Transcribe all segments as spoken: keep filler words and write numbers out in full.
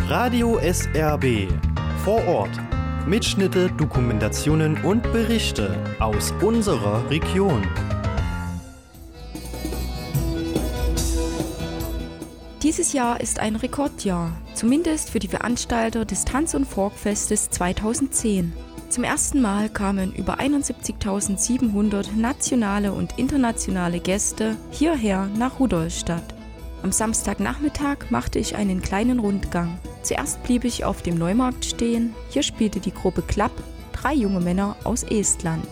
Radio S R B. Vor Ort. Mitschnitte, Dokumentationen und Berichte aus unserer Region. Dieses Jahr ist ein Rekordjahr, zumindest für die Veranstalter des Tanz- und Folkfestes zweitausendzehn. Zum ersten Mal kamen über einundsiebzigtausendsiebenhundert nationale und internationale Gäste hierher nach Rudolstadt. Am Samstagnachmittag machte ich einen kleinen Rundgang. Zuerst blieb ich auf dem Neumarkt stehen. Hier spielte die Gruppe Klapp, drei junge Männer aus Estland.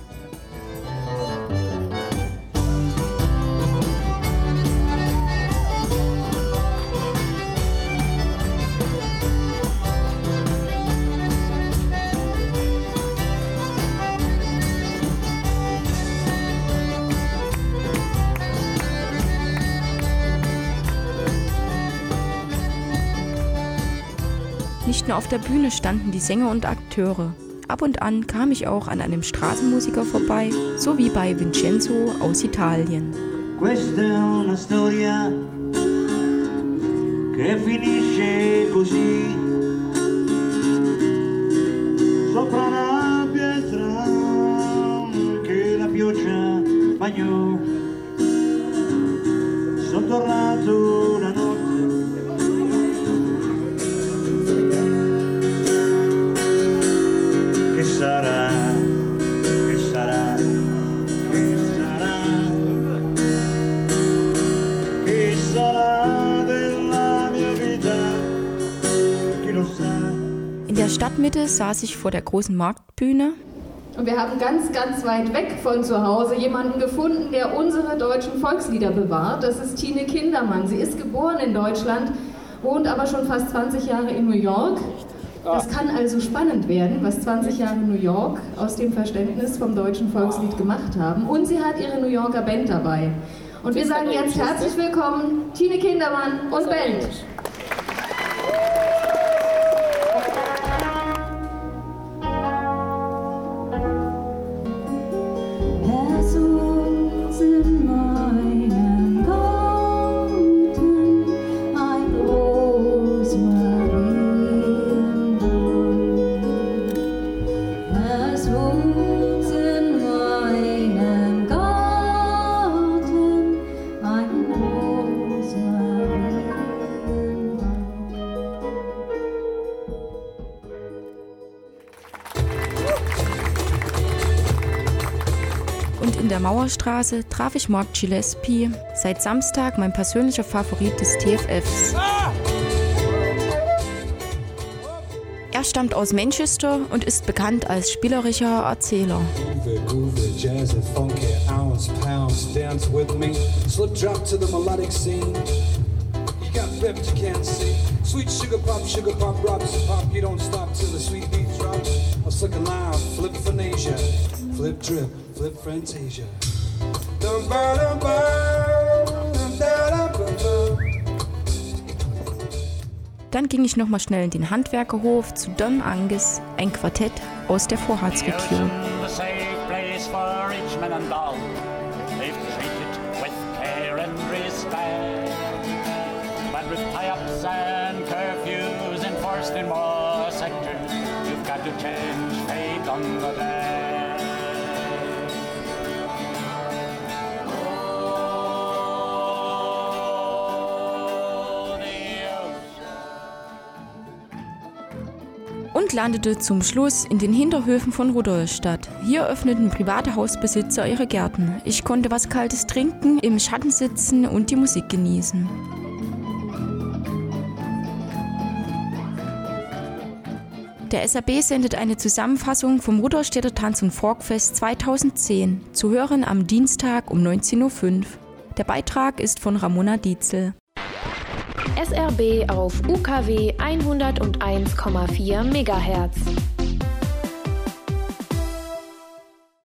Nicht nur auf der Bühne standen die Sänger und Akteure. Ab und an kam ich auch an einem Straßenmusiker vorbei, so wie bei Vincenzo aus Italien. Questa è una storia che finisce così, sopra una pietra che la pioggia bagnò, sono tornato la notte. Sarà, che sarà, che sarà, che sarà della mia vita, chi lo sa. In der Stadtmitte saß ich vor der großen Marktbühne. Und wir haben ganz, ganz weit weg von zu Hause jemanden gefunden, der unsere deutschen Volkslieder bewahrt. Das ist Tine Kindermann. Sie ist geboren in Deutschland, wohnt aber schon fast zwanzig Jahre in New York. Das kann also spannend werden, was zwanzig Jahre New York aus dem Verständnis vom deutschen Volkslied gemacht haben. Und sie hat ihre New Yorker Band dabei. Und wir sagen jetzt herzlich willkommen, Tine Kindermann und Band. In der Mauerstraße traf ich Mark Gillespie, seit Samstag mein persönlicher Favorit des T F Fs. Er stammt aus Manchester und ist bekannt als spielerischer Erzähler. Flip trip, flip Fantasia. Dann ging ich nochmal schnell in den Handwerkerhof zu Don Angus, ein Quartett aus der Vorratsregion. Und landete zum Schluss in den Hinterhöfen von Rudolstadt. Hier öffneten private Hausbesitzer ihre Gärten. Ich konnte was Kaltes trinken, im Schatten sitzen und die Musik genießen. Der S R B sendet eine Zusammenfassung vom Rudolstädter Tanz- und Folkfest zweitausendzehn, zu hören am Dienstag um neunzehn Uhr fünf. Der Beitrag ist von Ramona Dietzel. S R B auf U K W hunderteins Komma vier Megahertz.